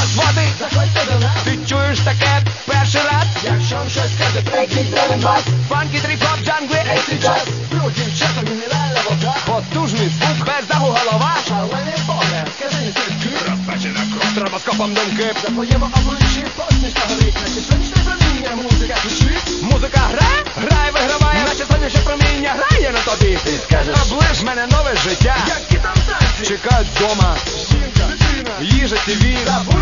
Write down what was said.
розводи. Заходьте до нас, Ти чуєш таке перший раз? якщо вам щось скаже брейкбіт, бас, Фанкі, тріп-хоп, джангли, ейсі джаз, пиво дівчата, мінеральна вода, потужний звук, без даху голова. шалений погляд, скажені стрибки, Розпечена кров, стробоскопом думки. за твоєму обличчі посмішка горить, наче сонячне проміння, музика звучить. Музика грає, грає, виграває, наче сонячне проміння грає на тобі. Ти скажеш, оближ мене нове життя. які там танці, Чекають вдома, жінка, дитина, їжа, ТВ. забудь